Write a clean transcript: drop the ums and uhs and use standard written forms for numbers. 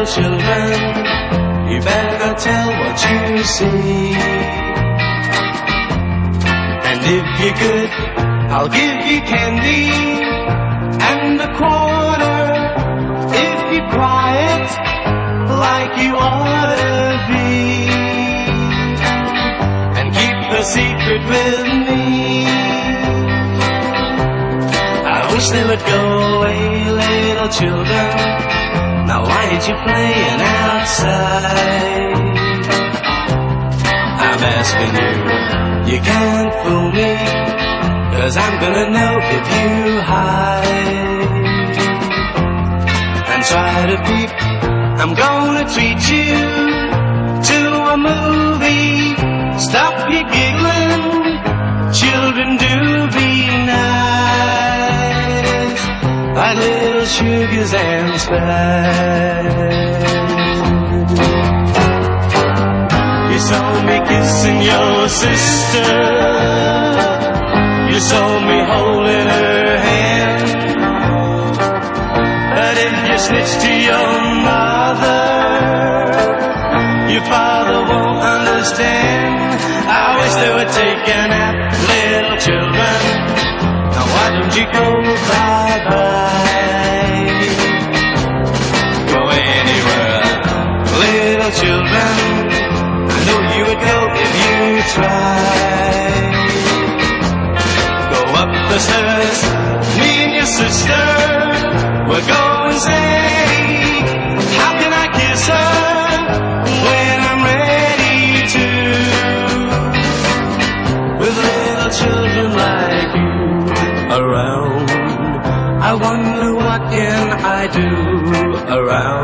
little children, you better tell what you see. And if you're good, I'll give you candy and a quarter. If you're quiet, like you ought to be, and keep the secret with me. I wish they would go away, little children. Now why did you playing outside? I'm asking you, you can't fool me, 'cause I'm gonna know if you hide and try to peek. I'm gonna treat you to a movie. Stop your giggling, children, do be nice, like little sugars and spice. You saw me kissing your sister, you saw me holding her hand, but if you snitch to your mother, your father won't understand. I wish they would take a nap, little children. Now why don't you go bye-bye? Go anywhere, little children. I know you would go if you tried. Go up the stairs, me and your sister, we'll go and say, how can I kiss her when I'm ready to? With little children like you around, I wonder what can I do around.